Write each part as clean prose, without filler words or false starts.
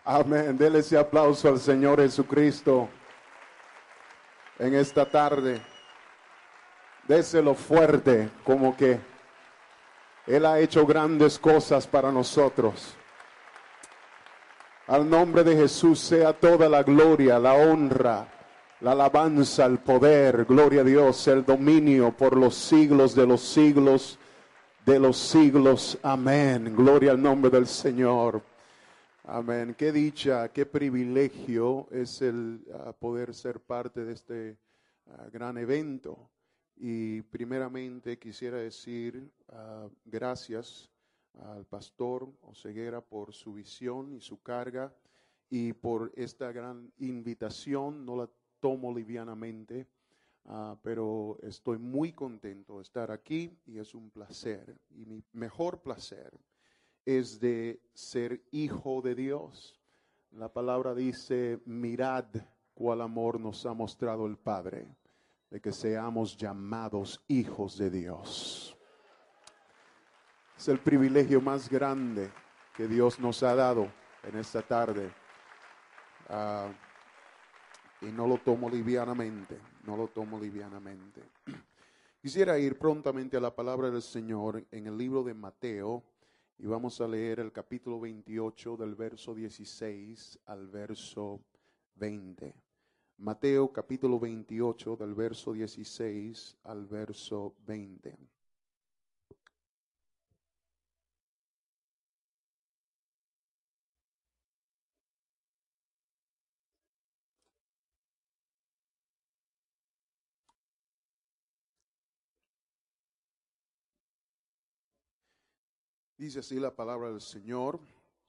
Amén. Dele ese aplauso al Señor Jesucristo en esta tarde. Déselo fuerte, como que Él ha hecho grandes cosas para nosotros. Al nombre de Jesús sea toda la gloria, la honra, la alabanza, el poder, gloria a Dios, el dominio por los siglos de los siglos de los siglos. Amén. Gloria al nombre del Señor. Amén. Qué dicha, qué privilegio es el poder ser parte de este gran evento. Y primeramente quisiera decir gracias al pastor Oseguera por su visión y su carga y por esta gran invitación. No la tomo livianamente, pero estoy muy contento de estar aquí y es un placer. Y mi mejor placer es de ser hijo de Dios. La palabra dice, mirad cuál amor nos ha mostrado el Padre, de que seamos llamados hijos de Dios. Es el privilegio más grande que Dios nos ha dado en esta tarde. Y no lo tomo livianamente, no lo tomo livianamente. Quisiera ir prontamente a la palabra del Señor en el libro de Mateo. Y vamos a leer el capítulo 28 del verso 16 al verso 20. Mateo capítulo 28 del verso 16 al verso 20. Dice así la palabra del Señor.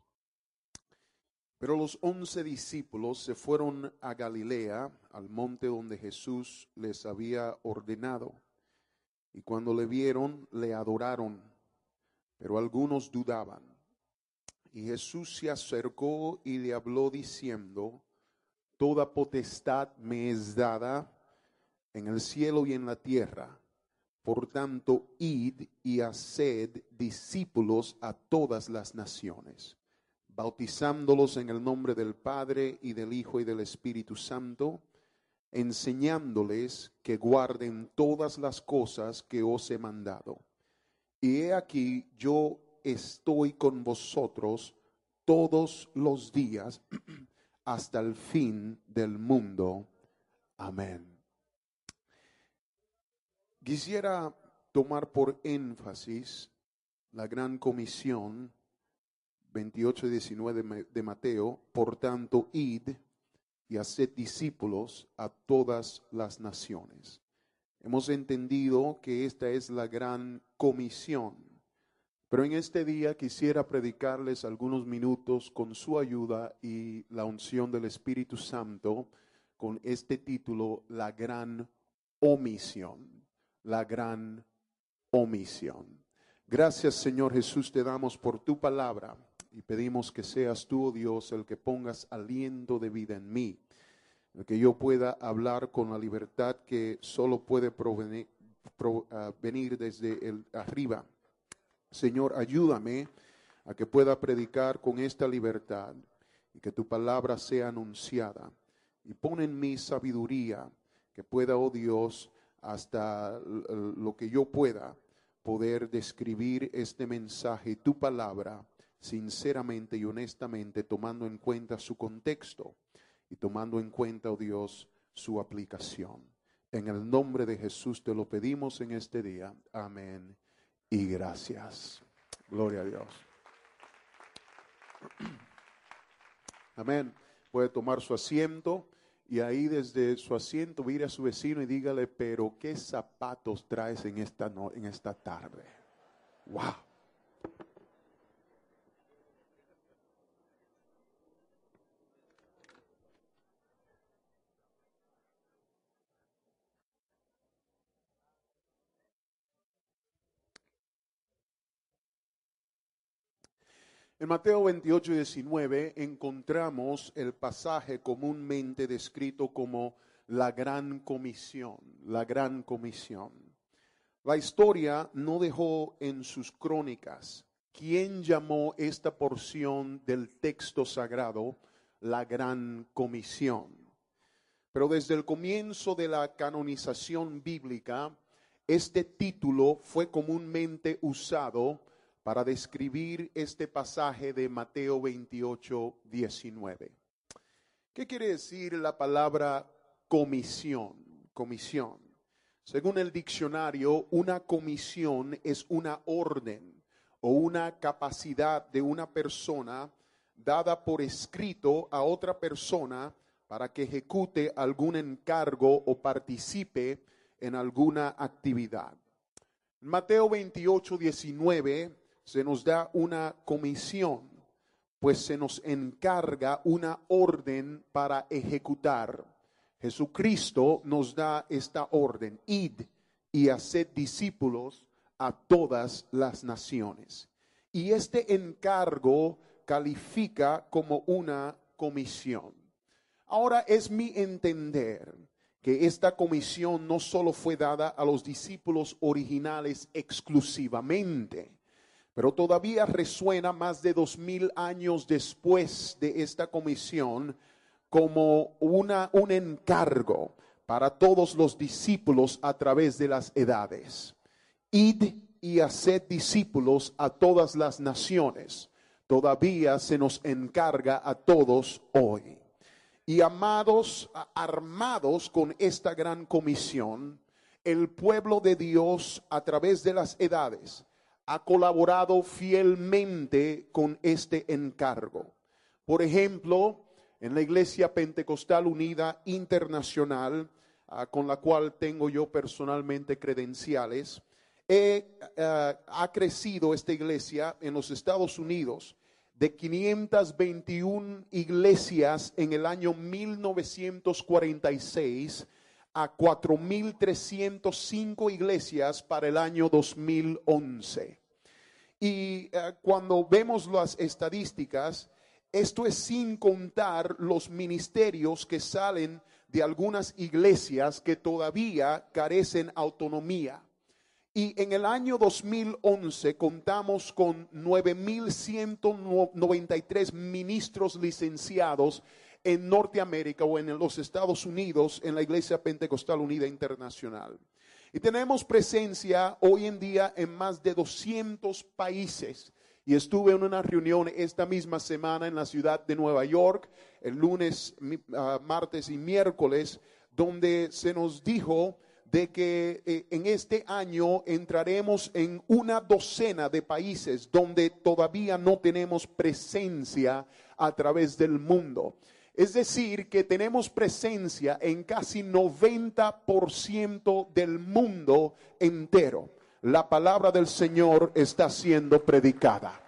Pero los 11 discípulos se fueron a Galilea, al monte donde Jesús les había ordenado. Y cuando le vieron, le adoraron, pero algunos dudaban. Y Jesús se acercó y le habló diciendo, toda potestad me es dada en el cielo y en la tierra. Por tanto, id y haced discípulos a todas las naciones, bautizándolos en el nombre del Padre y del Hijo y del Espíritu Santo, enseñándoles que guarden todas las cosas que os he mandado. Y he aquí, yo estoy con vosotros todos los días hasta el fin del mundo. Amén. Quisiera tomar por énfasis la gran comisión 28 y 19 de Mateo. Por tanto, id y haced discípulos a todas las naciones. Hemos entendido que esta es la gran comisión, pero en este día quisiera predicarles algunos minutos con su ayuda y la unción del Espíritu Santo con este título, la gran omisión. La gran omisión. Gracias, Señor Jesús, te damos por tu palabra y pedimos que seas tú, oh Dios, el que pongas aliento de vida en mí, el que yo pueda hablar con la libertad que solo puede venir desde el arriba. Señor, ayúdame a que pueda predicar con esta libertad y que tu palabra sea anunciada. Y pon en mí sabiduría que pueda, oh Dios, hasta lo que yo pueda poder describir este mensaje, tu palabra, sinceramente y honestamente, tomando en cuenta su contexto y tomando en cuenta, oh Dios, su aplicación. En el nombre de Jesús te lo pedimos en este día. Amén y gracias. Gloria a Dios. Amén. Puede tomar su asiento. Y ahí desde su asiento mire a su vecino y dígale, pero ¿qué zapatos traes en esta tarde? ¡Wow! En Mateo 28 y 19 encontramos el pasaje comúnmente descrito como la gran comisión, la gran comisión. La historia no dejó en sus crónicas ¿quién llamó esta porción del texto sagrado la Gran Comisión? Pero desde el comienzo de la canonización bíblica, este título fue comúnmente usado para describir este pasaje de Mateo 28, 19. ¿Qué quiere decir la palabra comisión? Comisión. Según el diccionario, una comisión es una orden o una capacidad de una persona dada por escrito a otra persona para que ejecute algún encargo o participe en alguna actividad. En Mateo 28, 19 se nos da una comisión, pues se nos encarga una orden para ejecutar. Jesucristo nos da esta orden: id y haced discípulos a todas las naciones. Y este encargo califica como una comisión. Ahora, es mi entender que esta comisión no solo fue dada a los discípulos originales exclusivamente, pero todavía resuena más de 2000 años después de esta comisión como un encargo para todos los discípulos a través de las edades. Id y haced discípulos a todas las naciones. Todavía se nos encarga a todos hoy. Y amados, armados con esta gran comisión, el pueblo de Dios a través de las edades ha colaborado fielmente con este encargo. Por ejemplo, en la Iglesia Pentecostal Unida Internacional, con la cual tengo yo personalmente credenciales, ha crecido esta iglesia en los Estados Unidos de 521 iglesias en el año 1946 a 4,305 iglesias para el año 2011. Y cuando vemos las estadísticas, esto es sin contar los ministerios que salen de algunas iglesias que todavía carecen autonomía. Y en el año 2011 contamos con 9,193 ministros licenciados en Norteamérica o en los Estados Unidos en la Iglesia Pentecostal Unida Internacional. Y tenemos presencia hoy en día en más de 200 países. Y estuve en una reunión esta misma semana en la ciudad de Nueva York, el lunes, martes y miércoles, donde se nos dijo de que en este año entraremos en una docena de países donde todavía no tenemos presencia a través del mundo. Es decir, que tenemos presencia en casi 90% del mundo entero. La palabra del Señor está siendo predicada.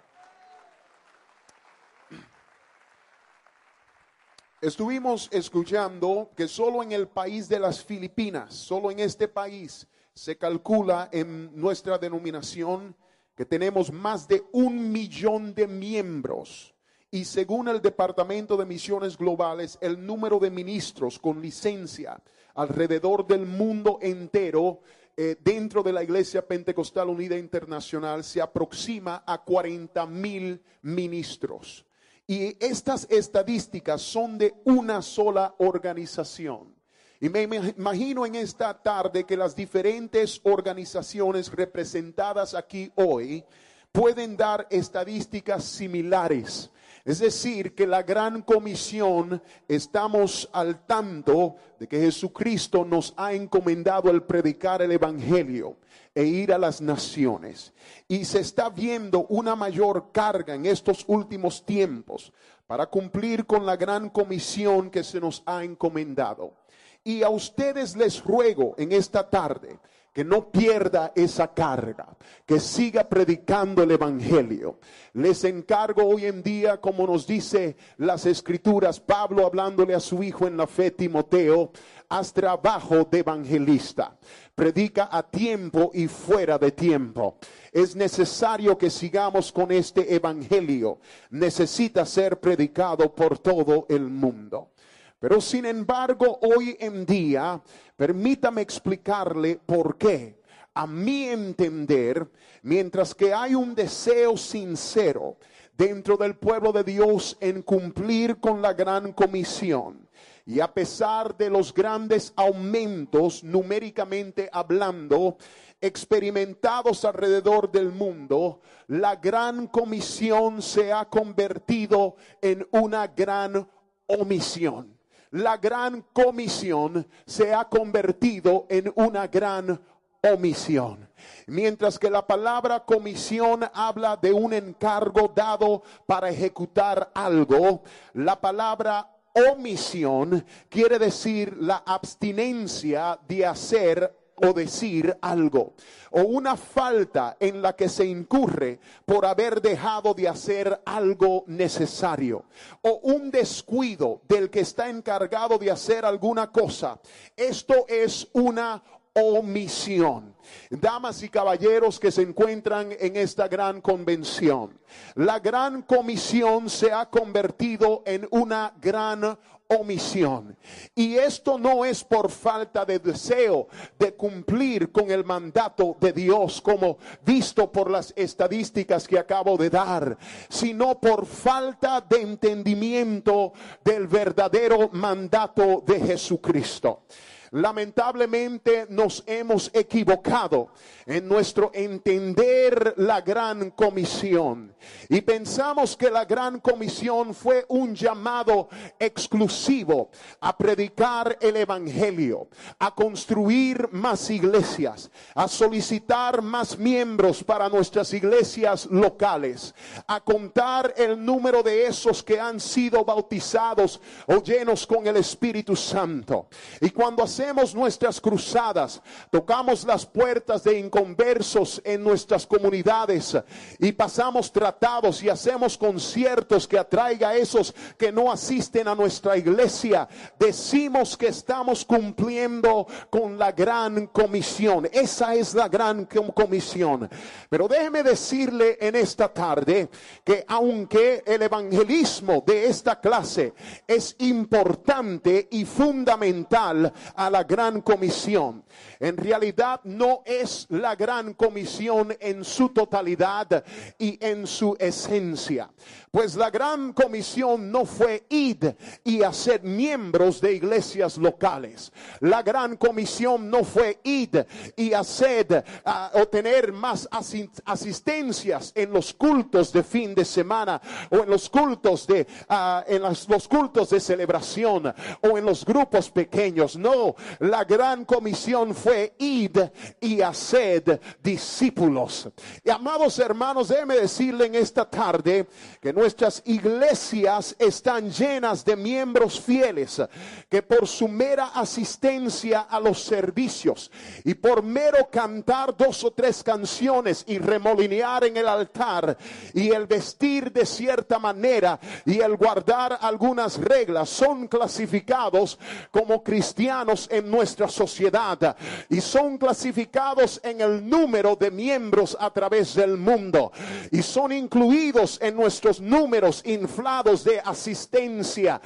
Estuvimos escuchando que solo en el país de las Filipinas, solo en este país, se calcula en nuestra denominación que tenemos más de 1,000,000 de miembros. Y según el Departamento de Misiones Globales, el número de ministros con licencia alrededor del mundo entero dentro de la Iglesia Pentecostal Unida Internacional se aproxima a 40,000 ministros. Y estas estadísticas son de una sola organización. Y me imagino en esta tarde que las diferentes organizaciones representadas aquí hoy pueden dar estadísticas similares. Es decir, que la gran comisión, estamos al tanto de que Jesucristo nos ha encomendado el predicar el evangelio e ir a las naciones. Y se está viendo una mayor carga en estos últimos tiempos para cumplir con la gran comisión que se nos ha encomendado. Y a ustedes les ruego en esta tarde que no pierda esa carga, que siga predicando el evangelio. Les encargo hoy en día, como nos dice las escrituras, Pablo hablándole a su hijo en la fe, Timoteo: haz trabajo de evangelista, predica a tiempo y fuera de tiempo. Es necesario que sigamos con este evangelio, necesita ser predicado por todo el mundo. Pero sin embargo, hoy en día, permítame explicarle por qué a mi entender, mientras que hay un deseo sincero dentro del pueblo de Dios en cumplir con la gran comisión, y a pesar de los grandes aumentos numéricamente hablando experimentados alrededor del mundo, la gran comisión se ha convertido en una gran omisión. La gran comisión se ha convertido en una gran omisión. Mientras que la palabra comisión habla de un encargo dado para ejecutar algo, la palabra omisión quiere decir la abstinencia de hacer o decir algo, o una falta en la que se incurre por haber dejado de hacer algo necesario, o un descuido del que está encargado de hacer alguna cosa. Esto es una omisión. Damas y caballeros que se encuentran en esta gran convención, la gran comisión se ha convertido en una gran omisión, y esto no es por falta de deseo de cumplir con el mandato de Dios, como visto por las estadísticas que acabo de dar, sino por falta de entendimiento del verdadero mandato de Jesucristo. Lamentablemente nos hemos equivocado en nuestro entender la gran comisión, y pensamos que la gran comisión fue un llamado exclusivo a predicar el evangelio, a construir más iglesias, a solicitar más miembros para nuestras iglesias locales, a contar el número de esos que han sido bautizados o llenos con el Espíritu Santo. Y cuando hacemos nuestras cruzadas, tocamos las puertas de inconversos en nuestras comunidades y pasamos tratados y hacemos conciertos que atraiga a esos que no asisten a nuestra iglesia, decimos que estamos cumpliendo con la gran comisión. Esa es la gran comisión. Pero déjeme decirle en esta tarde que aunque el evangelismo de esta clase es importante y fundamental a la gran comisión, en realidad no es la gran comisión en su totalidad y en su esencia. Pues la gran comisión no fue id y hacer miembros de iglesias locales. La gran comisión no fue id y hacer o tener más asistencias en los cultos de fin de semana, o en los cultos de los cultos de celebración, o en los grupos pequeños. No, la gran comisión fue id y haced discípulos. Y amados hermanos, déjeme decirle en esta tarde que nuestras iglesias están llenas de miembros fieles que por su mera asistencia a los servicios y por mero cantar 2 o 3 canciones y remolinear en el altar y el vestir de cierta manera y el guardar algunas reglas, son clasificados como cristianos en nuestra sociedad y son clasificados en el número de miembros a través del mundo y son incluidos en nuestros números inflados de asistencia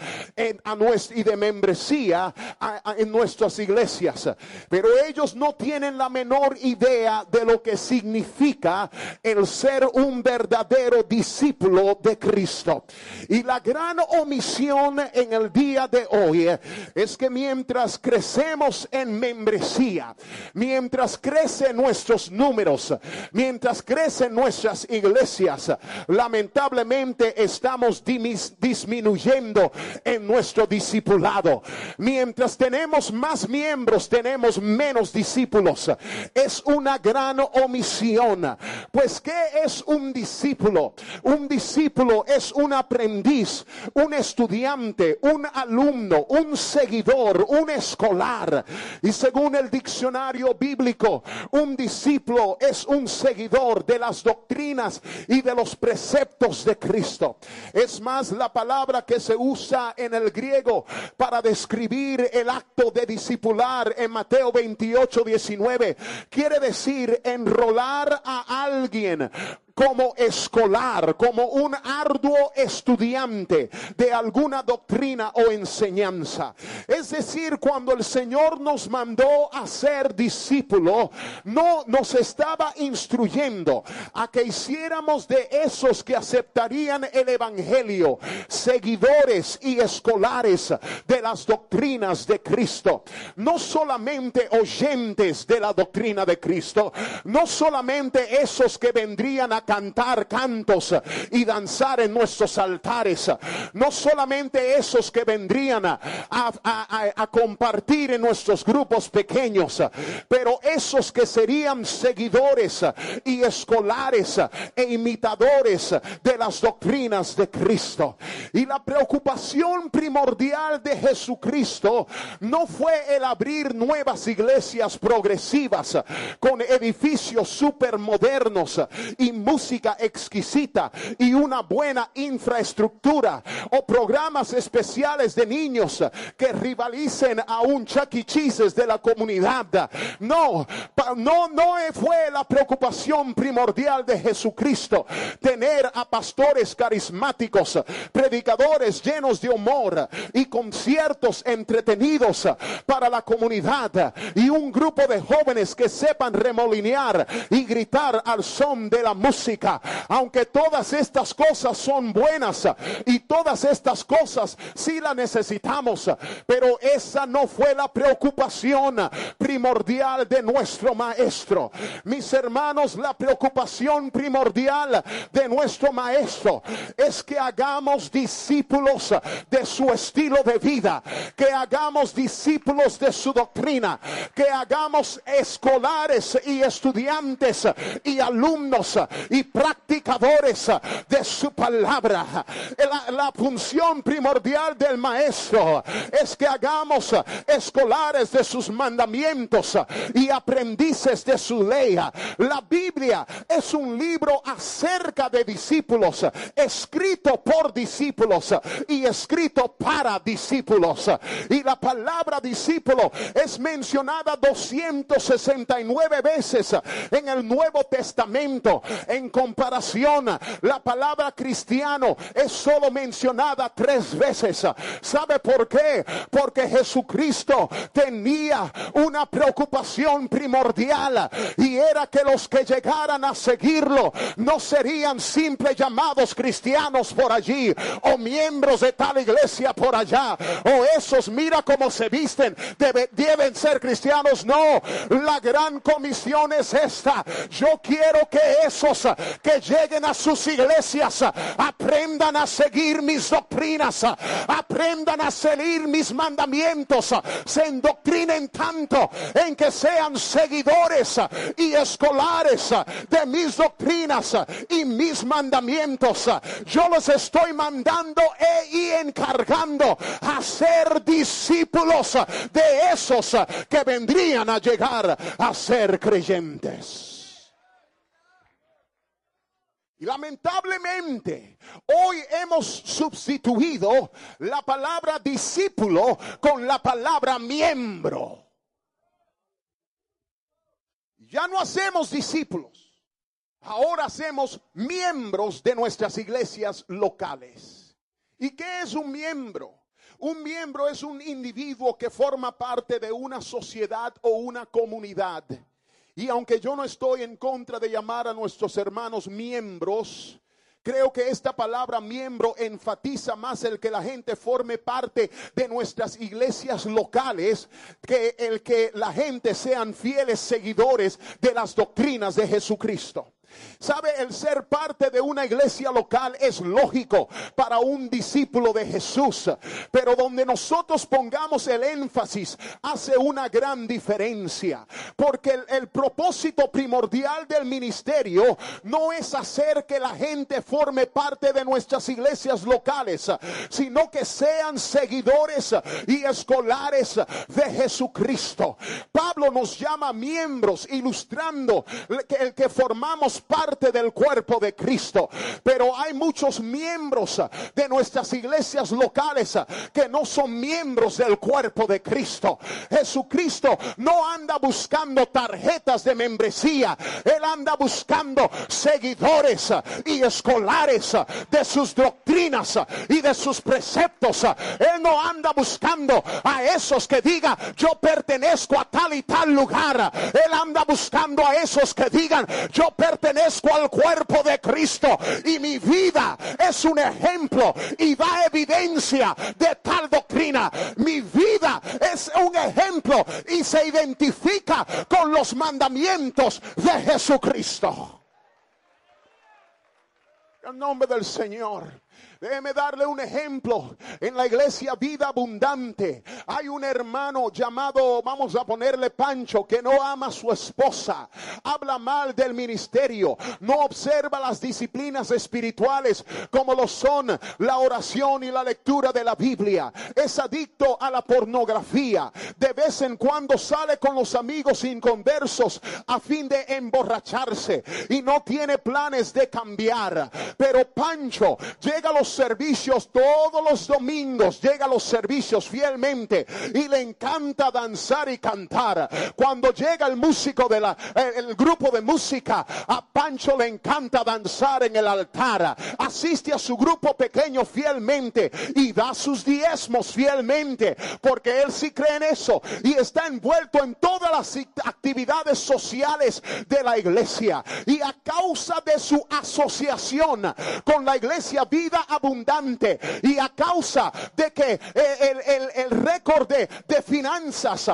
y de membresía en nuestras iglesias. Pero ellos no tienen la menor idea de lo que significa el ser un verdadero discípulo de Cristo. Y la gran omisión en el día de hoy es que mientras crecemos en membresía, mientras crecen nuestros números, mientras crecen nuestras iglesias, lamentablemente estamos disminuyendo en nuestro discipulado. Mientras tenemos más miembros, tenemos menos discípulos. Es una gran omisión. Pues ¿qué es un discípulo? Un discípulo es un aprendiz, un estudiante, un alumno, un seguidor, un escolar. Y según el diccionario bíblico, un discípulo es un seguidor de las doctrinas y de los preceptos de Cristo. Es más, la palabra que se usa en el griego para describir el acto de discipular en Mateo 28:19 quiere decir enrolar a alguien como escolar, como un arduo estudiante de alguna doctrina o enseñanza. Es decir, cuando el Señor nos mandó a ser discípulos, no nos estaba instruyendo a que hiciéramos de esos que aceptarían el evangelio, seguidores y escolares de las doctrinas de Cristo. No solamente oyentes de la doctrina de Cristo, no solamente esos que vendrían a cantar cantos y danzar en nuestros altares, no solamente esos que vendrían a compartir en nuestros grupos pequeños, pero esos que serían seguidores y escolares e imitadores de las doctrinas de Cristo. Y la preocupación primordial de Jesucristo no fue el abrir nuevas iglesias progresivas con edificios supermodernos y música exquisita y una buena infraestructura, o programas especiales de niños que rivalicen a un Chuck E. Cheese de la comunidad. No fue la preocupación primordial de Jesucristo tener a pastores carismáticos, predicadores llenos de humor y conciertos entretenidos para la comunidad, y un grupo de jóvenes que sepan remolinear y gritar al son de la música. Aunque todas estas cosas son buenas y todas estas cosas sí las necesitamos, pero esa no fue la preocupación primordial de nuestro maestro. Mis hermanos, la preocupación primordial de nuestro maestro es que hagamos discípulos de su estilo de vida, que hagamos discípulos de su doctrina, que hagamos escolares y estudiantes y alumnos y practicadores de su palabra. La función primordial del maestro es que hagamos escolares de sus mandamientos y aprendices de su ley. La Biblia es un libro acerca de discípulos, escrito por discípulos y escrito para discípulos. Y la palabra discípulo es mencionada 269 veces en el Nuevo Testamento. En comparación, la palabra cristiano es solo mencionada 3 veces. ¿Sabe por qué? Porque Jesucristo tenía una preocupación primordial, y era que los que llegaran a seguirlo no serían simples llamados cristianos por allí, o miembros de tal iglesia por allá, o esos mira cómo se visten, deben ser cristianos. No, la gran comisión es esta: yo quiero que esos que lleguen a sus iglesias aprendan a seguir mis doctrinas, aprendan a seguir mis mandamientos, se endoctrinen tanto en que sean seguidores y escolares de mis doctrinas y mis mandamientos. Yo los estoy mandando y encargando a ser discípulos de esos que vendrían a llegar a ser creyentes. Y lamentablemente hoy hemos sustituido la palabra discípulo con la palabra miembro. Ya no hacemos discípulos, ahora hacemos miembros de nuestras iglesias locales. ¿Y qué es un miembro? Un miembro es un individuo que forma parte de una sociedad o una comunidad. Y aunque yo no estoy en contra de llamar a nuestros hermanos miembros, creo que esta palabra miembro enfatiza más el que la gente forme parte de nuestras iglesias locales, que el que la gente sean fieles seguidores de las doctrinas de Jesucristo. ¿Sabe? El ser parte de una iglesia local es lógico para un discípulo de Jesús, pero donde nosotros pongamos el énfasis hace una gran diferencia, porque el propósito primordial del ministerio no es hacer que la gente forme parte de nuestras iglesias locales, sino que sean seguidores y escolares de Jesucristo. Pablo nos llama miembros, ilustrando el que formamos parte del cuerpo de Cristo. Pero hay muchos miembros de nuestras iglesias locales que no son miembros del cuerpo de Cristo. Jesucristo no anda buscando tarjetas de membresía. Él anda buscando seguidores y escolares de sus doctrinas y de sus preceptos. Él no anda buscando a esos que digan yo pertenezco a tal y tal lugar. Él anda buscando a esos que digan yo pertenezco al cuerpo de Cristo y mi vida es un ejemplo y da evidencia de tal doctrina. Mi vida es un ejemplo y se identifica con los mandamientos de Jesucristo. En nombre del Señor. Déjeme darle un ejemplo. En la iglesia Vida Abundante hay un hermano llamado, vamos a ponerle Pancho, que no ama a su esposa. Habla mal del ministerio. No observa las disciplinas espirituales como lo son la oración y la lectura de la Biblia. Es adicto a la pornografía. De vez en cuando sale con los amigos inconversos a fin de emborracharse. Y no tiene planes de cambiar. Pero Pancho llega a los servicios todos los domingos, llega a los servicios fielmente y le encanta danzar y cantar. Cuando llega el músico de el grupo de música, a Pancho le encanta danzar en el altar. Asiste a su grupo pequeño fielmente y da sus diezmos fielmente, porque él sí cree en eso y está envuelto en todas las actividades sociales de la iglesia. Y a causa de su asociación con la iglesia Vida Abundante y a causa de que el récord de finanzas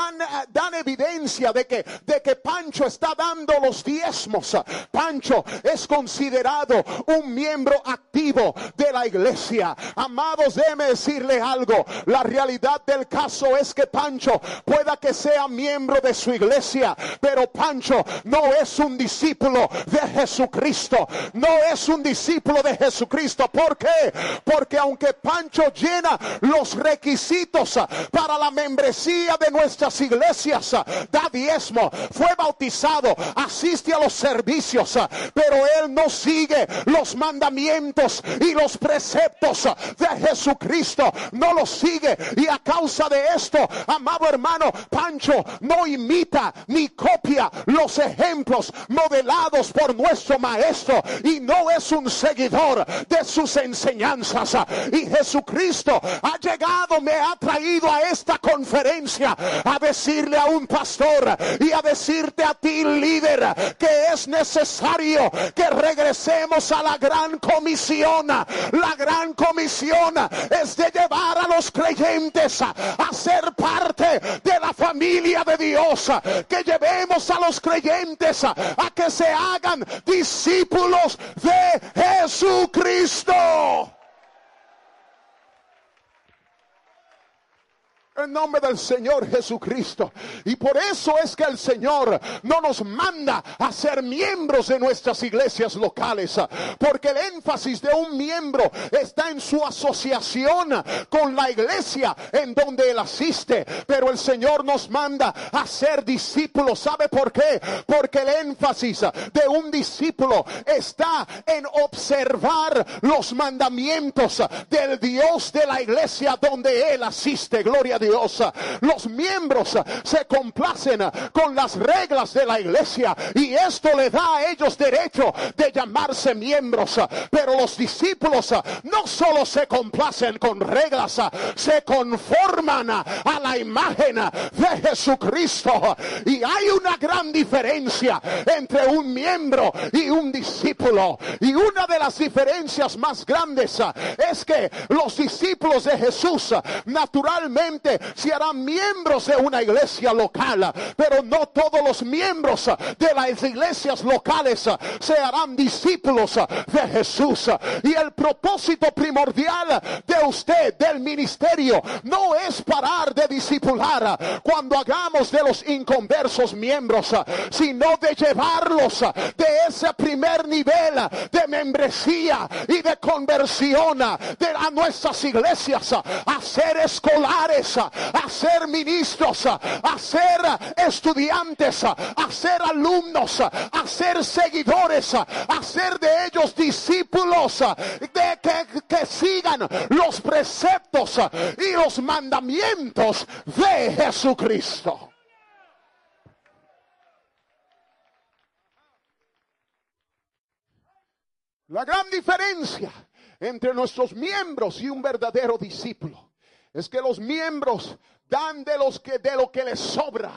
dan evidencia de que Pancho está dando los diezmos. Pancho es considerado un miembro activo de la iglesia. Amados, déjeme decirle algo. La realidad del caso es que Pancho pueda que sea miembro de su iglesia, pero Pancho no es un discípulo de Jesucristo. No es un discípulo de Jesucristo. ¿Por qué? Porque aunque Pancho llena los requisitos para la membresía de nuestras iglesias, da diezmo, fue bautizado, asiste a los servicios, pero él no sigue los mandamientos y los preceptos de Jesucristo, no los sigue. Y a causa de esto, amado hermano, Pancho no imita ni copia los ejemplos modelados por nuestro maestro y no es un seguidor de sus enseñanzas. Y Jesucristo ha llegado, me ha traído a esta conferencia a decirle a un pastor y a decirte a ti, líder, que es necesario que regresemos a la gran comisión. La gran comisión es de llevar a los creyentes a ser parte de la familia de Dios, que llevemos a los creyentes a que se hagan discípulos de Jesucristo. En nombre del Señor Jesucristo. Y por eso es que el Señor no nos manda a ser miembros de nuestras iglesias locales, porque el énfasis de un miembro está en su asociación con la iglesia en donde él asiste. Pero el Señor nos manda a ser discípulos. ¿Sabe por qué? Porque el énfasis de un discípulo está en observar los mandamientos del Dios de la iglesia donde él asiste. Gloria a Dios. Los miembros se complacen con las reglas de la iglesia y esto le da a ellos derecho de llamarse miembros. Pero los discípulos no solo se complacen con reglas, se conforman a la imagen de Jesucristo. Y hay una gran diferencia entre un miembro y un discípulo. Y una de las diferencias más grandes es que los discípulos de Jesús naturalmente se harán miembros de una iglesia local, pero no todos los miembros de las iglesias locales se harán discípulos de Jesús. Y el propósito primordial de usted, del ministerio, no es parar de discipular cuando hagamos de los inconversos miembros, sino de llevarlos de ese primer nivel de membresía y de conversión a nuestras iglesias a ser escolares a ser ministros, a ser estudiantes, a ser alumnos, a ser seguidores, a ser de ellos discípulos, de que sigan los preceptos y los mandamientos de Jesucristo. La gran diferencia entre nuestros miembros y un verdadero discípulo es que los miembros dan de lo que les sobra.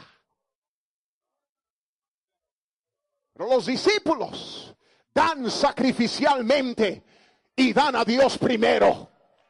Pero los discípulos dan sacrificialmente y dan a Dios primero.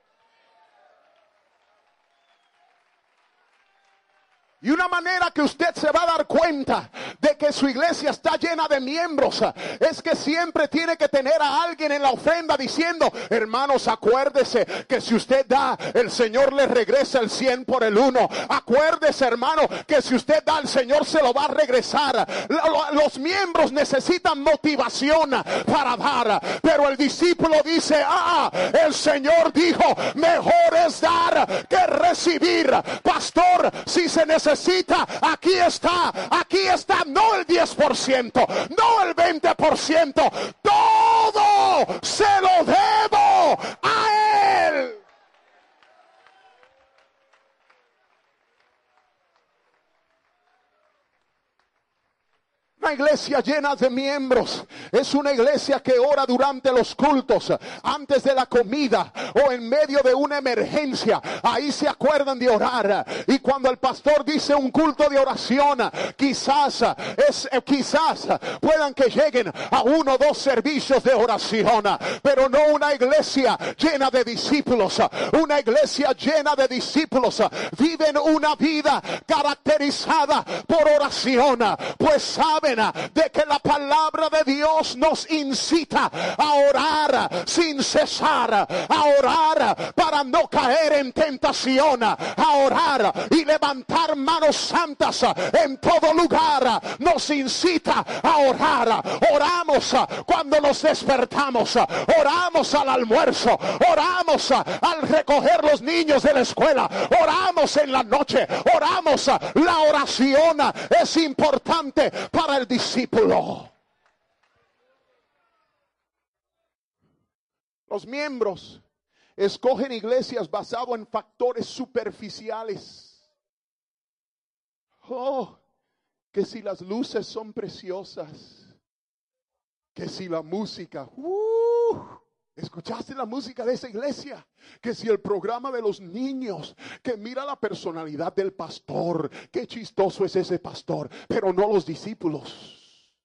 Y una manera que usted se va a dar cuenta de que su iglesia está llena de miembros es que siempre tiene que tener a alguien en la ofrenda diciendo: hermanos, acuérdese que si usted da, el Señor le regresa el 100 por el 1. Acuérdese, hermano, que si usted da, el Señor se lo va a regresar. Los miembros necesitan motivación para dar, pero el discípulo dice: el Señor dijo, mejor es dar que recibir. Pastor, si se necesita, aquí está, no el 10%, no el 20%, todo se lo debo a Él. Una iglesia llena de miembros es una iglesia que ora durante los cultos, antes de la comida o en medio de una emergencia. Ahí se acuerdan de orar. Y cuando el pastor dice un culto de oración, quizás puedan que lleguen a 1 o 2 servicios de oración, pero no una iglesia llena de discípulos. Una iglesia llena de discípulos viven una vida caracterizada por oración, pues saben de que la palabra de Dios nos incita a orar sin cesar, a orar para no caer en tentación, a orar y levantar manos santas en todo lugar. Nos incita a orar. Oramos cuando nos despertamos, oramos al almuerzo, oramos al recoger los niños de la escuela, oramos en la noche, oramos. La oración es importante para el discípulo. Los miembros escogen iglesias basado en factores superficiales. Que si las luces son preciosas, que si la música, ¿escuchaste la música de esa iglesia? Que si el programa de los niños, que mira la personalidad del pastor, qué chistoso es ese pastor, pero no los discípulos.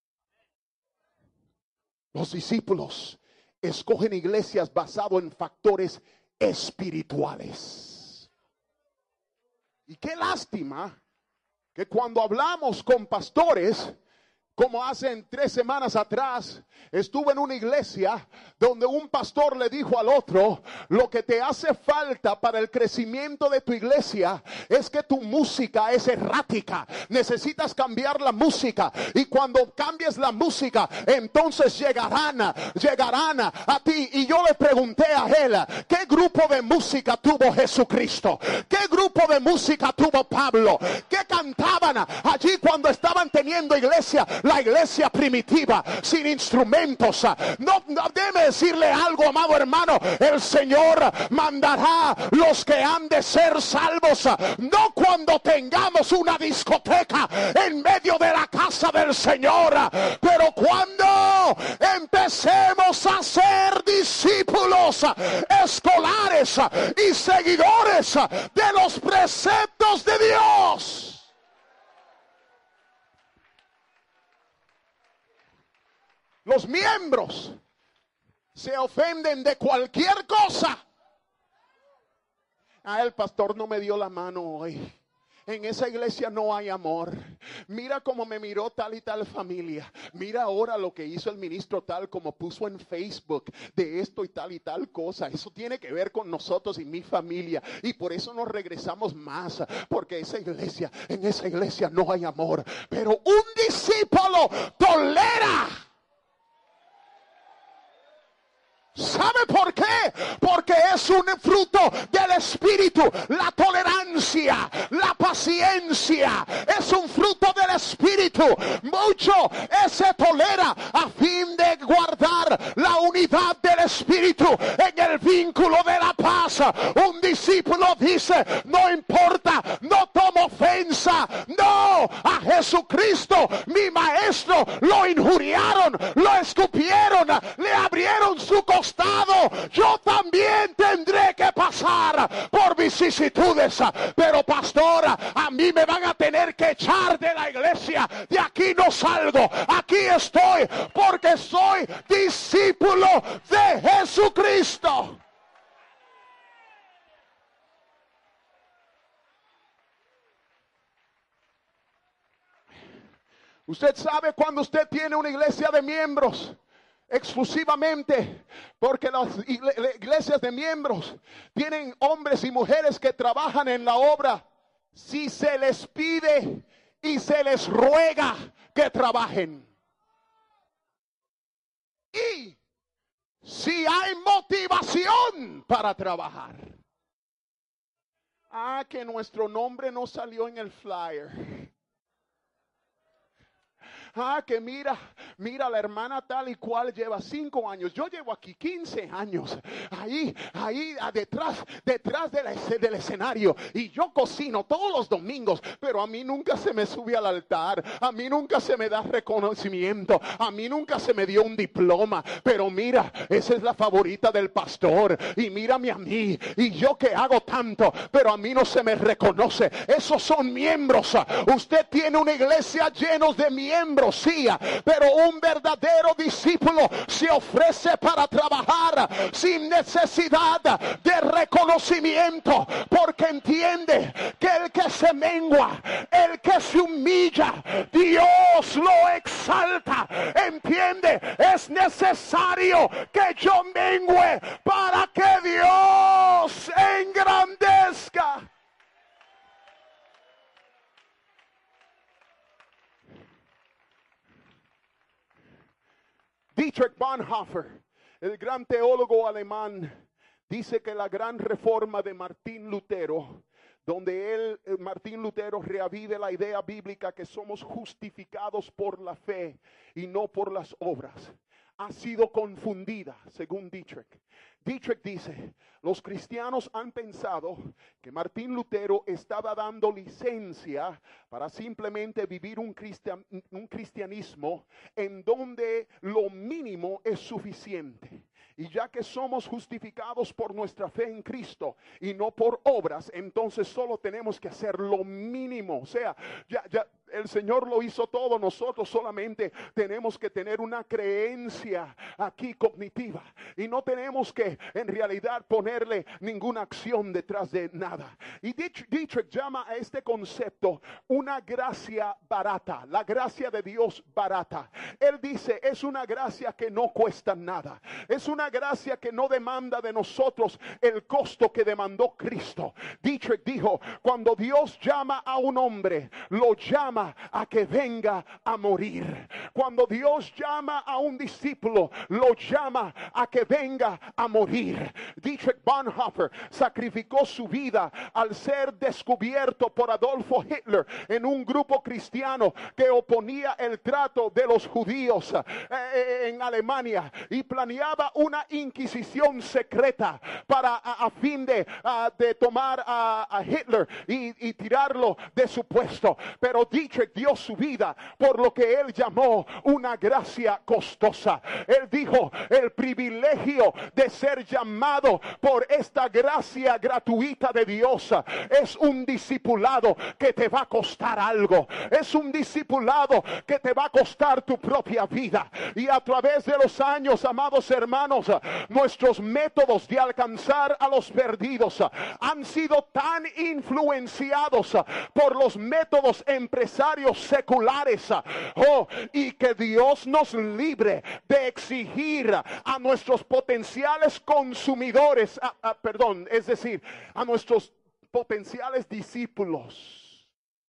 Los discípulos escogen iglesias basado en factores espirituales. Y qué lástima que cuando hablamos con pastores, como hace 3 semanas atrás, estuve en una iglesia donde un pastor le dijo al otro: lo que te hace falta para el crecimiento de tu iglesia es que tu música es errática. Necesitas cambiar la música, y cuando cambies la música, entonces llegarán a ti. Y yo le pregunté a él: ¿qué grupo de música tuvo Jesucristo? ¿Qué grupo de música tuvo Pablo? ¿Qué cantaban allí cuando estaban teniendo iglesia? La iglesia primitiva, sin instrumentos. No, déjeme decirle algo, amado hermano: el Señor mandará los que han de ser salvos, no cuando tengamos una discoteca en medio de la casa del Señor, pero cuando empecemos a ser discípulos, escolares y seguidores de los preceptos de Dios. Los miembros se ofenden de cualquier cosa. El pastor no me dio la mano hoy. En esa iglesia no hay amor. Mira cómo me miró tal y tal familia. Mira ahora lo que hizo el ministro tal, como puso en Facebook de esto y tal cosa. Eso tiene que ver con nosotros y mi familia. Y por eso nos regresamos más. Porque en esa iglesia no hay amor. Pero un discípulo tolera. ¿Sabe por qué? Porque es un fruto del Espíritu, la tolerancia. bondad, la paciencia, es un fruto del Espíritu. Mucho se tolera a fin de guardar la unidad del Espíritu en el vínculo de la paz. Un discípulo dice, no importa, no tomo ofensa, no, a Jesucristo, mi maestro, lo injuriaron, lo escupieron, le abrieron su costado. Yo también tendré que pasar por vicisitudes, pero pastor, a mí me van a tener que echar de la iglesia. De aquí no salgo, aquí estoy porque soy discípulo de Jesucristo. Usted sabe cuando usted tiene una iglesia de miembros exclusivamente, porque las iglesias de miembros tienen hombres y mujeres que trabajan en la obra. Si se les pide y se les ruega que trabajen, y si hay motivación para trabajar. Que nuestro nombre no salió en el flyer. Que mira la hermana tal y cual lleva 5 años. Yo llevo aquí 15 años. Ahí detrás del escenario. Y yo cocino todos los domingos. Pero a mí nunca se me sube al altar. A mí nunca se me da reconocimiento. A mí nunca se me dio un diploma. Pero mira, esa es la favorita del pastor. Y mírame a mí. Y yo que hago tanto. Pero a mí no se me reconoce. Esos son miembros. Usted tiene una iglesia llena de miembros. Sí, pero un verdadero discípulo se ofrece para trabajar sin necesidad de reconocimiento, porque entiende que el que se mengua, el que se humilla, Dios lo exalta. Entiende, es necesario que yo mengue para que Dios engrandezca. Dietrich Bonhoeffer, el gran teólogo alemán, dice que la gran reforma de Martín Lutero, donde Martín Lutero reavive la idea bíblica que somos justificados por la fe y no por las obras, ha sido confundida, según Dietrich. Dietrich dice, los cristianos han pensado que Martín Lutero estaba dando licencia para simplemente vivir un cristianismo en donde lo mínimo es suficiente. Y ya que somos justificados por nuestra fe en Cristo y no por obras, entonces solo tenemos que hacer lo mínimo. O sea, ya el Señor lo hizo todo, nosotros solamente tenemos que tener una creencia aquí cognitiva. Y no tenemos que en realidad ponerle ninguna acción detrás de nada. Y Dietrich llama a este concepto una gracia barata, la gracia de Dios barata. Él dice, es una gracia que no cuesta nada. Es una gracia que no demanda de nosotros el costo que demandó Cristo. Dietrich dijo, cuando Dios llama a un hombre, lo llama a que venga a morir. Cuando Dios llama a un discípulo, lo llama a que venga a morir. Dietrich Bonhoeffer sacrificó su vida al ser descubierto por Adolfo Hitler en un grupo cristiano que oponía el trato de los judíos en Alemania y planeaba una inquisición secreta para a fin de tomar a Hitler y tirarlo de su puesto. Pero Dietrich dio su vida por lo que él llamó una gracia costosa. Él dijo, el privilegio de ser llamado por esta gracia gratuita de Dios es un discipulado que te va a costar algo. Es un discipulado que te va a costar tu propia vida. Y a través de los años, amados hermanos, nuestros métodos de alcanzar a los perdidos han sido tan influenciados por los métodos empresariales seculares, y que Dios nos libre de exigir a nuestros potenciales consumidores, es decir, a nuestros potenciales discípulos,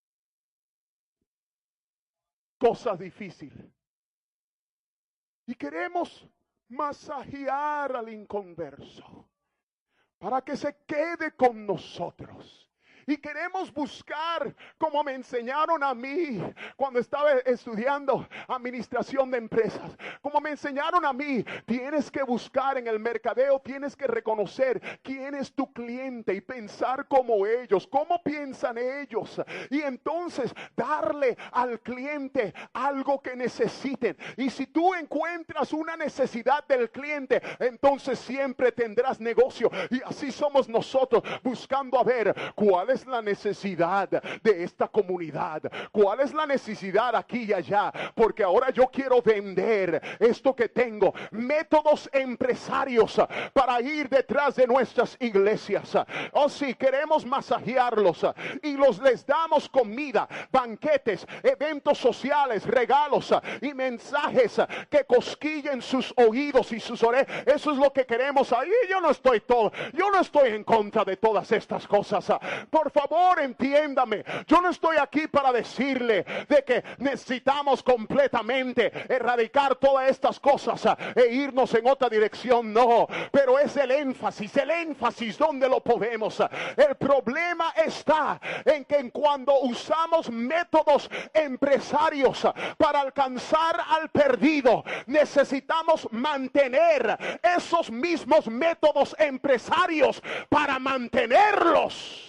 cosa difícil. Y queremos masajear al inconverso para que se quede con nosotros. Y queremos buscar, como me enseñaron a mí cuando estaba estudiando administración de empresas, como me enseñaron a mí, tienes que buscar en el mercadeo, tienes que reconocer quién es tu cliente y pensar como ellos, cómo piensan ellos, y entonces darle al cliente algo que necesiten. Y si tú encuentras una necesidad del cliente, entonces siempre tendrás negocio. Y así somos nosotros, buscando a ver cuál es la necesidad de esta comunidad, cuál es la necesidad aquí y allá, porque ahora yo quiero vender esto que tengo. Métodos empresarios para ir detrás de nuestras iglesias. Oh sí, queremos masajearlos y les damos comida, banquetes, eventos sociales, regalos y mensajes que cosquillen sus oídos y sus orejas. Eso es lo que queremos. Ahí yo no estoy en contra de todas estas cosas. Por favor, entiéndame. Yo no estoy aquí para decirle de que necesitamos completamente erradicar todas estas cosas e irnos en otra dirección. No, pero es el énfasis donde lo podemos. El problema está en que cuando usamos métodos empresarios para alcanzar al perdido, necesitamos mantener esos mismos métodos empresarios para mantenerlos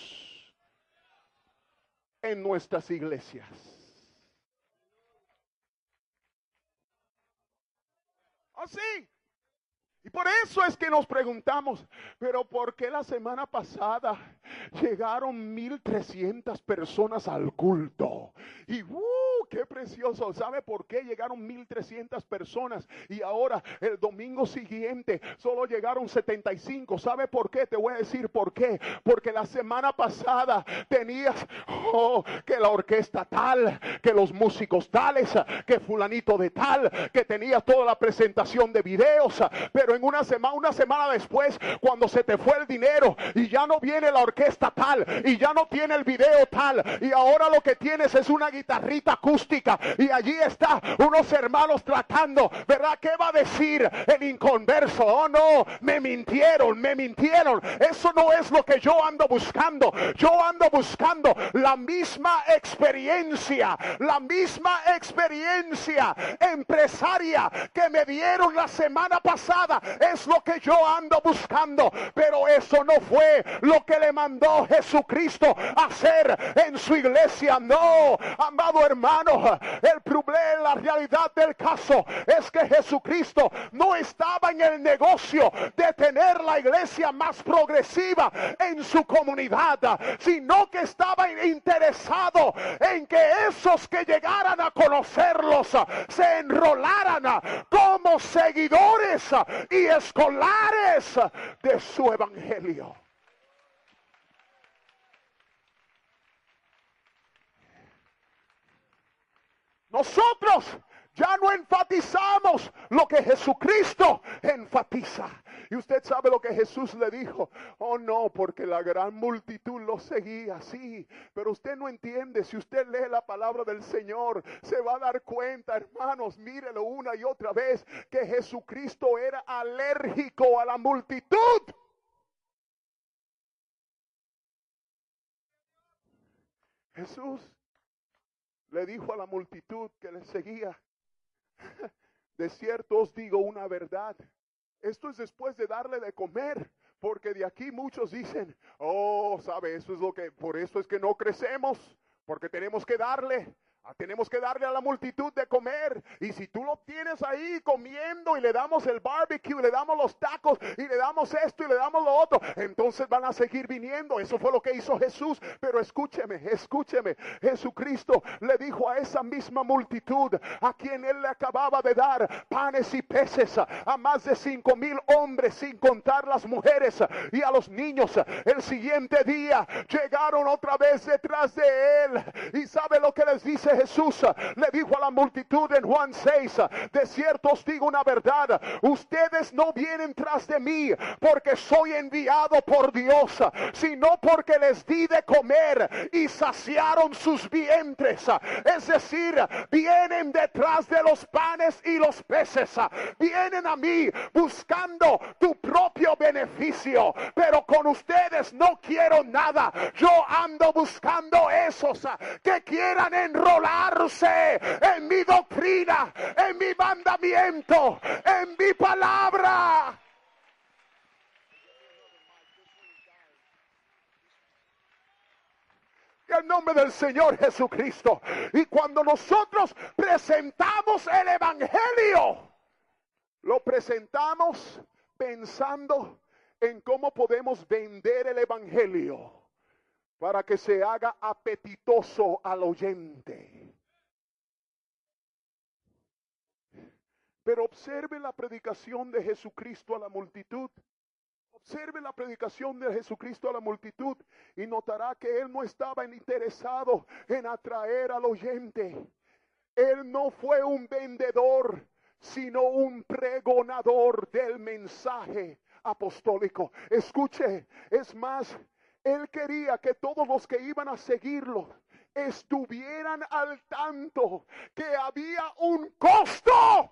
en nuestras iglesias. Así. Y por eso es que nos preguntamos, pero ¿por qué la semana pasada llegaron 1,300 personas al culto? Y qué precioso. ¿Sabe por qué llegaron 1,300 personas? Y ahora el domingo siguiente solo llegaron 75. ¿Sabe por qué? Te voy a decir por qué. Porque la semana pasada tenías que la orquesta tal, que los músicos tales, que fulanito de tal, que tenía toda la presentación de videos, pero en una semana después, cuando se te fue el dinero y ya no viene la orquesta tal y ya no tiene el video tal, y ahora lo que tienes es una guitarrita acústica y allí está unos hermanos tratando, ¿verdad? ¿Qué va a decir el inconverso? Oh no, me mintieron. Eso no es lo que yo ando buscando. Yo ando buscando la misma experiencia empresaria que me dieron la semana pasada. Es lo que yo ando buscando, pero eso no fue lo que le mandó Jesucristo a hacer en su iglesia. No, amado hermano, el problema, la realidad del caso es que Jesucristo no estaba en el negocio de tener la iglesia más progresiva en su comunidad, sino que estaba interesado en que esos que llegaran a conocerlos se enrolaran como seguidores y escolares de su evangelio. Nosotros ya no enfatizamos lo que Jesucristo enfatiza. Y usted sabe lo que Jesús le dijo. Oh no, porque la gran multitud lo seguía, sí. Pero usted no entiende. Si usted lee la palabra del Señor, se va a dar cuenta, hermanos, mírelo una y otra vez, que Jesucristo era alérgico a la multitud. Jesús le dijo a la multitud que le seguía: de cierto os digo una verdad. Esto es después de darle de comer, porque de aquí muchos dicen: oh, sabe, eso es lo que, por eso es que no crecemos, porque tenemos que darle a la multitud de comer. Y si tú lo tienes ahí comiendo y le damos el barbecue, le damos los tacos y le damos esto y le damos lo otro, entonces van a seguir viniendo. Eso fue lo que hizo Jesús. Pero escúcheme, Jesucristo le dijo a esa misma multitud, a quien él le acababa de dar panes y peces a más de 5,000 hombres, sin contar las mujeres y a los niños, el siguiente día llegaron otra vez detrás de él. Y sabe lo que les dice Entonces Jesús le dijo a la multitud en Juan 6, de cierto os digo una verdad, ustedes no vienen tras de mí porque soy enviado por Dios, sino porque les di de comer y saciaron sus vientres. Es decir, vienen detrás de los panes y los peces, vienen a mí buscando tu propio beneficio, pero con ustedes no quiero nada. Yo ando buscando esos que quieran enrolarse en mi doctrina, en mi mandamiento, en mi palabra. En el nombre del Señor Jesucristo. Y cuando nosotros presentamos el evangelio, lo presentamos pensando en cómo podemos vender el evangelio para que se haga apetitoso al oyente. Pero observe la predicación de Jesucristo a la multitud. Observe la predicación de Jesucristo a la multitud y notará que Él no estaba interesado en atraer al oyente. Él no fue un vendedor, sino un pregonador del mensaje apostólico. Escuche, es más, Él quería que todos los que iban a seguirlo estuvieran al tanto que había un costo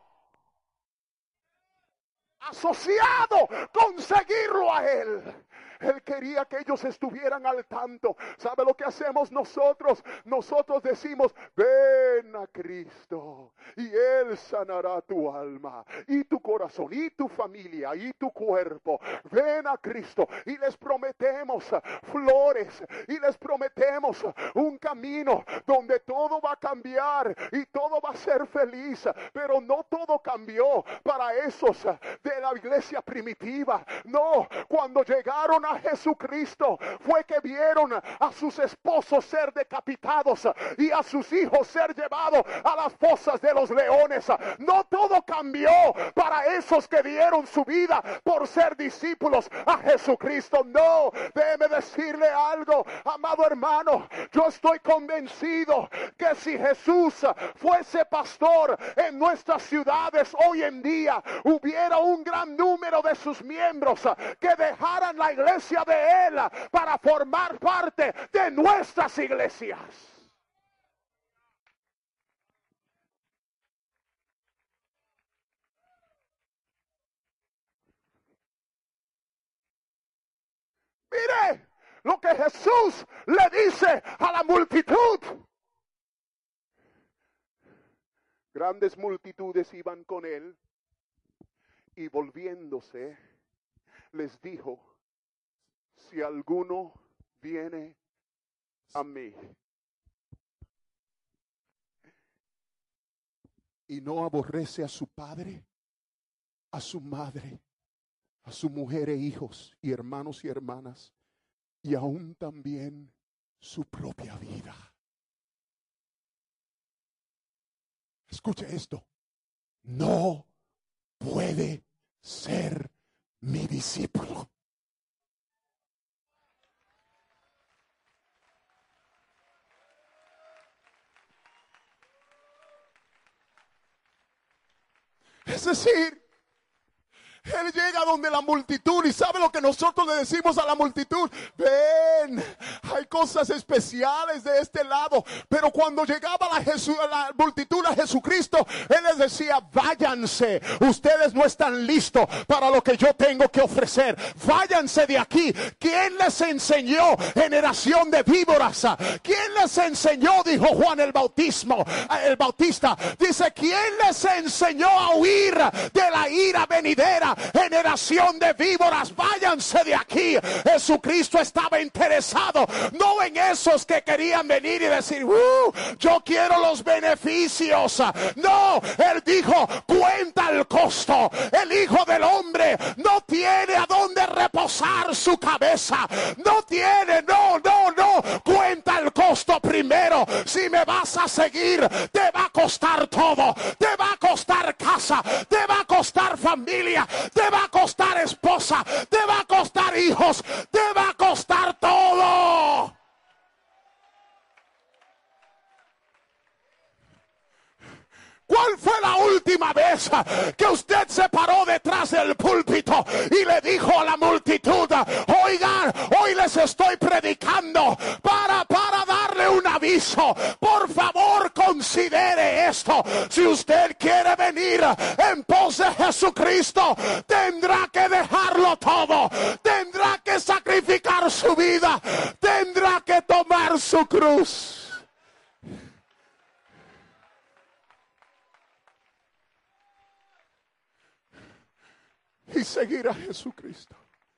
asociado con seguirlo a Él. Él quería que ellos estuvieran al tanto. ¿Sabe lo que hacemos nosotros? Nosotros decimos, ven a Cristo y Él sanará tu alma y tu corazón y tu familia y tu cuerpo. Ven a Cristo y les prometemos flores y les prometemos un camino donde todo va a cambiar y todo va a ser feliz. Pero no todo cambió para esos de la iglesia primitiva. No, cuando llegaron a Jesucristo fue que vieron a sus esposos ser decapitados y a sus hijos ser llevados a las fosas de los leones. No todo cambió para esos que dieron su vida por ser discípulos a Jesucristo. No, déjeme decirle algo, amado hermano, yo estoy convencido que si Jesús fuese pastor en nuestras ciudades hoy en día, hubiera un gran número de sus miembros que dejaran la iglesia de Él para formar parte de nuestras iglesias. Mire lo que Jesús le dice a la multitud. Grandes multitudes iban con Él y volviéndose les dijo, si alguno viene a mí y no aborrece a su padre, a su madre, a su mujer e hijos y hermanos y hermanas, y aún también su propia vida. Escuche esto, no puede ser mi discípulo. Es decir, Él llega donde la multitud y sabe lo que nosotros le decimos a la multitud. Ven, hay cosas especiales de este lado. Pero cuando llegaba la multitud a Jesucristo, Él les decía, váyanse. Ustedes no están listos para lo que yo tengo que ofrecer. Váyanse de aquí. ¿Quién les enseñó, generación de víboras? ¿Quién les enseñó? Dijo Juan el Bautista. Dice, ¿quién les enseñó a huir de la ira venidera? Generación de víboras, váyanse de aquí. Jesucristo estaba interesado no en esos que querían venir y decir, yo quiero los beneficios. No, Él dijo, cuenta el costo. El Hijo del Hombre no tiene a dónde reposar su cabeza. No tiene, no, cuenta el costo primero. Si me vas a seguir, te va a costar todo. Te va a costar casa, te va a costar familia, te va a costar esposa, te va a costar hijos, te va a costar todo. vez que usted se paró detrás del púlpito y le dijo a la multitud: oigan, hoy les estoy predicando para darle un aviso? Por favor, considere esto. Si usted quiere venir en pos de Jesucristo, tendrá que dejarlo todo, tendrá que sacrificar su vida, tendrá que tomar su cruz y seguir a Jesucristo.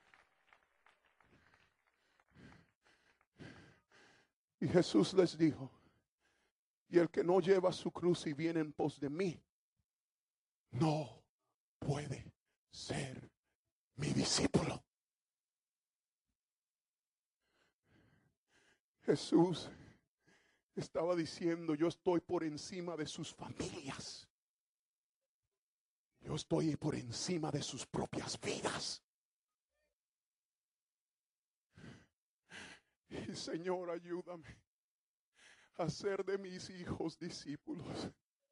Y Jesús les dijo: y el que no lleva su cruz y viene en pos de mí, no puede ser mi discípulo. Jesús estaba diciendo: yo estoy por encima de sus familias. Yo estoy por encima de sus propias vidas. Y Señor, ayúdame a hacer de mis hijos discípulos.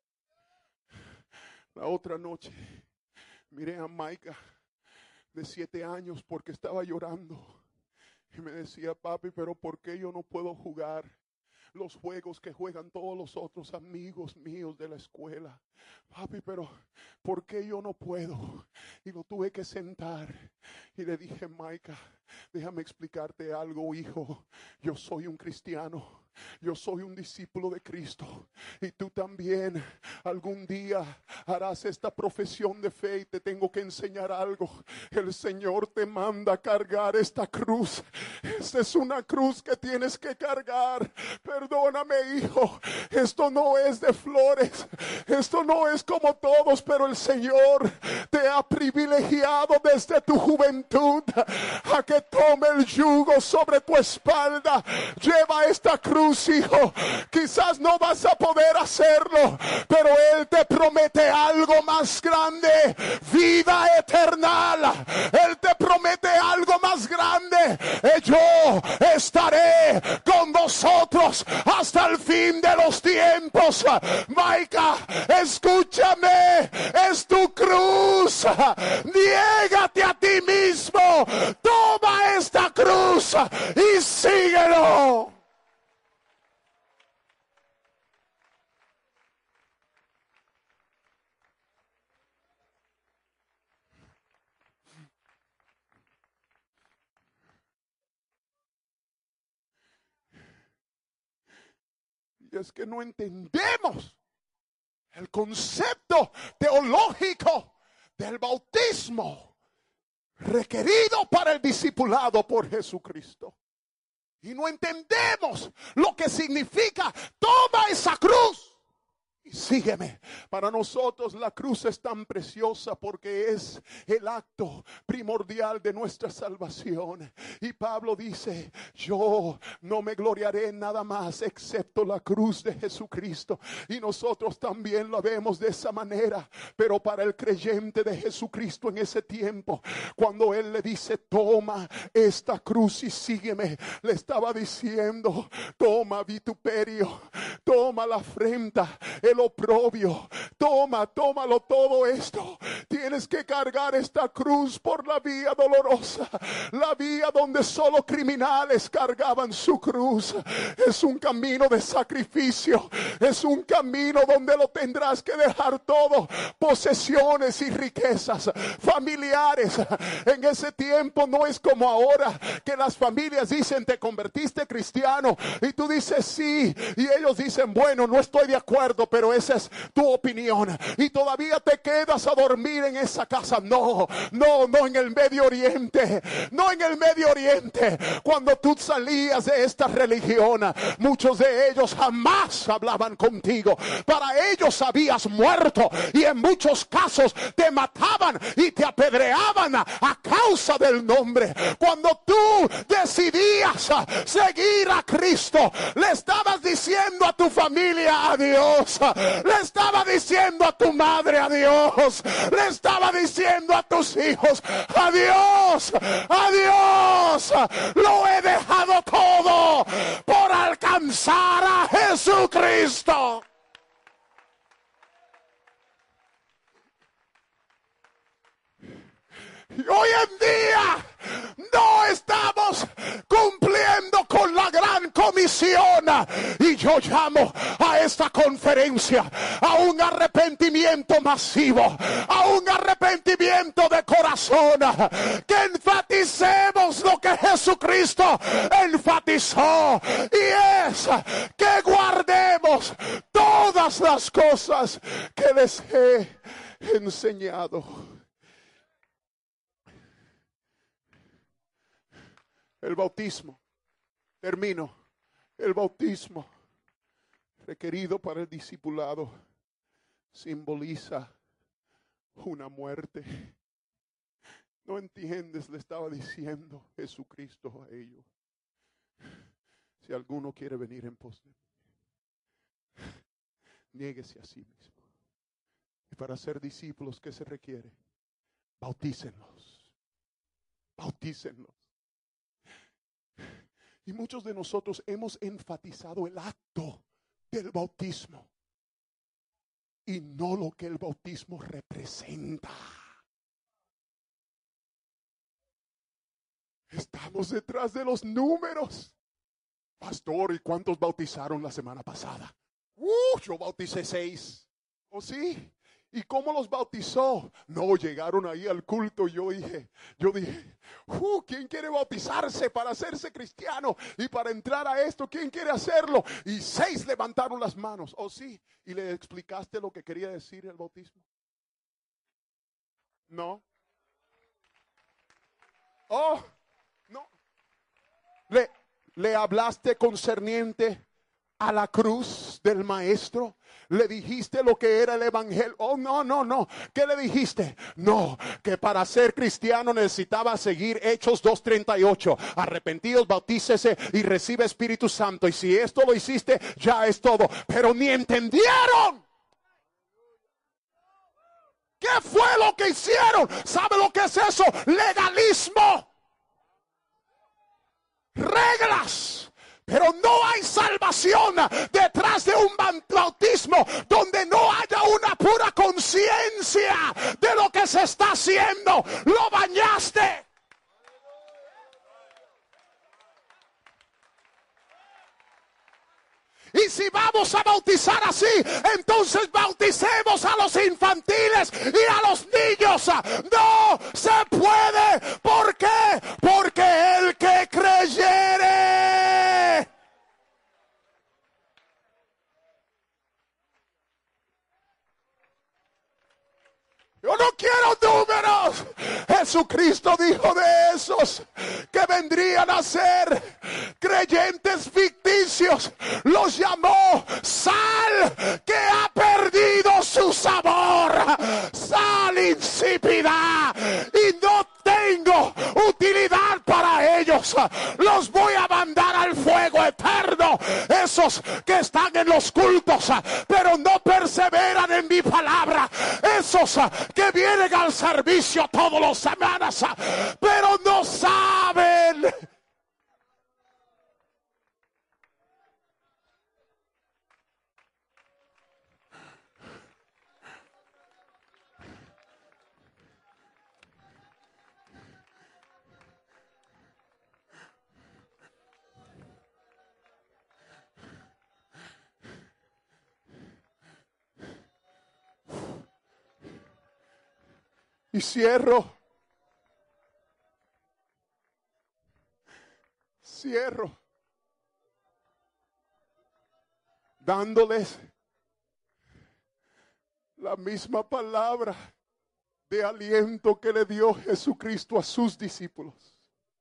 La otra noche miré a Maika de 7 años porque estaba llorando. Y me decía: papi, pero ¿por qué yo no puedo jugar los juegos que juegan todos los otros amigos míos de la escuela? Papi, pero ¿por qué yo no puedo? Y lo tuve que sentar y le dije: Maika, déjame explicarte algo, hijo. Yo soy un cristiano. Yo soy un discípulo de Cristo. Y tú también algún día harás esta profesión de fe y te tengo que enseñar algo. El Señor te manda a cargar esta cruz. Esta es una cruz que tienes que cargar. Perdóname, hijo. Esto no es de flores. Esto no es como todos, pero el Señor te ha privilegiado desde tu juventud a que tome el yugo sobre tu espalda. Lleva esta cruz, hijo. Quizás no vas a poder hacerlo, pero Él te promete algo más grande: vida eterna. Él te promete algo más grande: yo estaré con vosotros hasta el fin de los tiempos. Maika, escúchame, es tu cruz. Niégate a ti mismo, toma esta cruz y síguelo. Y es que no entendemos el concepto teológico del bautismo requerido para el discipulado por Jesucristo. Y no entendemos lo que significa: toma esa cruz y sígueme. Para nosotros la cruz es tan preciosa porque es el acto primordial de nuestra salvación. Y Pablo dice: yo no me gloriaré en nada más excepto la cruz de Jesucristo. Y nosotros también lo vemos de esa manera. Pero para el creyente de Jesucristo en ese tiempo, cuando Él le dice: toma esta cruz y sígueme, le estaba diciendo: toma vituperio, toma la afrenta, el oprobio, tómalo todo esto. Tienes que cargar esta cruz por la vía dolorosa, la vía donde solo criminales cargaban su cruz. Es un camino de sacrificio, es un camino donde lo tendrás que dejar todo: posesiones y riquezas, familiares. En ese tiempo no es como ahora, que las familias dicen: te convertiste cristiano, y tú dices sí, y ellos dicen: bueno, no estoy de acuerdo, pero esa es tu opinión, y todavía te quedas a dormir en esa casa. No en el Medio Oriente, no en el Medio Oriente. Cuando tú salías de esta religión, muchos de ellos jamás hablaban contigo. Para ellos habías muerto, y en muchos casos te mataban y te apedreaban a causa del nombre. Cuando tú decidías seguir a Cristo, le estabas diciendo a tu familia adiós, le estaba diciendo a tu madre adiós, le estaba diciendo a tus hijos adiós, adiós. Lo he dejado todo por alcanzar a Jesucristo. Y hoy en día no estamos cumpliendo con la gran comisión. Y yo llamo a esta conferencia a un arrepentimiento masivo, a un arrepentimiento de corazón. Que enfaticemos lo que Jesucristo enfatizó, y es que guardemos todas las cosas que les he enseñado. El bautismo, termino, el bautismo requerido para el discipulado simboliza una muerte. No entiendes, le estaba diciendo Jesucristo a ellos. Si alguno quiere venir en pos de mí, niéguese a sí mismo. Y para ser discípulos, ¿qué se requiere? Bautícenlos. Bautícenlos. Y muchos de nosotros hemos enfatizado el acto del bautismo y no lo que el bautismo representa. Estamos detrás de los números. Pastor, ¿y cuántos bautizaron la semana pasada? Yo bauticé 6. ¿Oh sí? ¿Y cómo los bautizó? No, llegaron ahí al culto y yo dije, ¿quién quiere bautizarse para hacerse cristiano? Y para entrar a esto, ¿quién quiere hacerlo? Y 6 levantaron las manos. ¿Oh sí? ¿Y le explicaste lo que quería decir el bautismo? No. Oh, no. ¿Le hablaste concerniente a la cruz del maestro? ¿Le dijiste lo que era el evangelio? Oh, no. ¿Qué le dijiste? No, que para ser cristiano necesitaba seguir Hechos 2:38. Arrepentidos, bautícese y recibe Espíritu Santo. Y si esto lo hiciste, ya es todo. Pero ni entendieron. ¿Qué fue lo que hicieron? ¿Sabe lo que es eso? Legalismo. Reglas. Pero no hay salvación detrás de un bautismo donde no haya una pura conciencia de lo que se está haciendo. Lo bañaste. Y si vamos a bautizar así, entonces bauticemos a los infantiles y a los niños. No se puede. ¿Por qué? Porque el que creyere. Yo no quiero números. Jesucristo dijo de esos que vendrían a ser creyentes ficticios. Los llamó sal que ha perdido su sabor. Sal insípida. Y no tengo utilidad para ellos. Los voy a mandar al fuego eterno. Esos que están en los cultos, pero no perseveran en mi palabra. Esos que vienen al servicio todas las semanas, pero no saben. Y cierro dándoles la misma palabra de aliento que le dio Jesucristo a sus discípulos.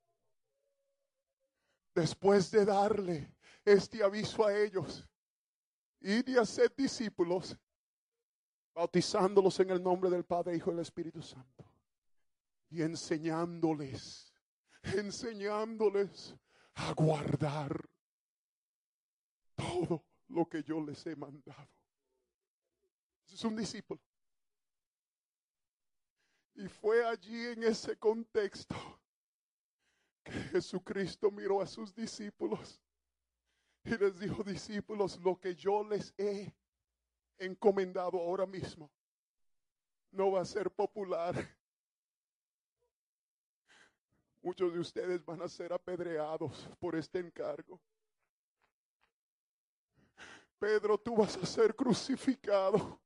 Después de darle este aviso a ellos, id y haced discípulos, bautizándolos en el nombre del Padre, Hijo y del Espíritu Santo, y enseñándoles a guardar todo lo que yo les he mandado. Ese es un discípulo. Y fue allí en ese contexto que Jesucristo miró a sus discípulos y les dijo: discípulos, lo que yo les he encomendado ahora mismo no va a ser popular. Muchos de ustedes van a ser apedreados por este encargo. Pedro, tú vas a ser crucificado.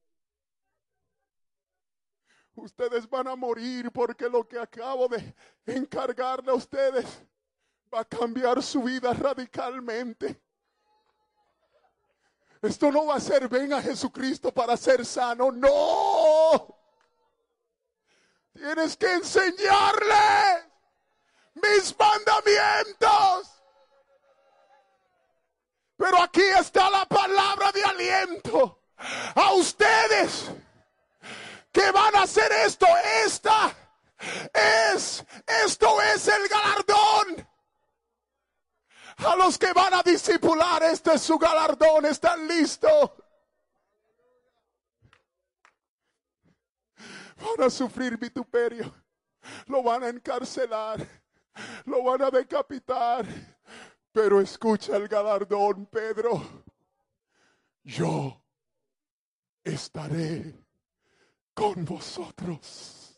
Ustedes van a morir porque lo que acabo de encargarle a ustedes va a cambiar su vida radicalmente. Esto no va a ser ven a Jesucristo para ser sano. No. Tienes que enseñarles mis mandamientos. Pero aquí está la palabra de aliento a ustedes que van a hacer esto. Esto es el galardón. A los que van a discipular, este es su galardón. ¿Están listos? Van a sufrir vituperio. Lo van a encarcelar. Lo van a decapitar. Pero escucha el galardón, Pedro. Yo estaré con vosotros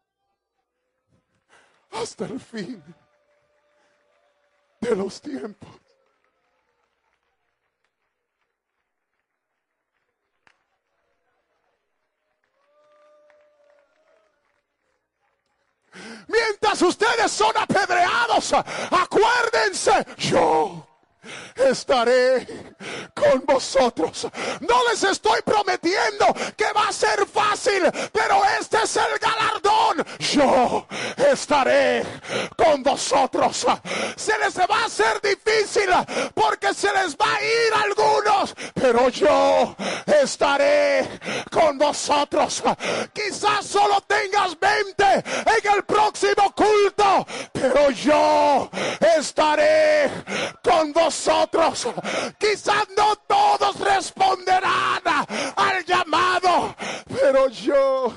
hasta el fin de los tiempos. Mientras ustedes son apedreados, acuérdense, yo estaré con vosotros. No les estoy prometiendo que va a ser fácil, pero este es el galardón. Yo estaré con vosotros. Se les va a hacer difícil porque se les va a ir algunos, pero yo estaré con vosotros. Quizás solo tengas 20 en el próximo culto, pero yo estaré con vosotros. Quizás no todos responderán al llamado, pero yo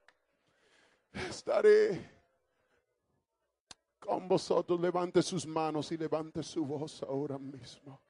estaré con vosotros. Levante sus manos y levante su voz ahora mismo.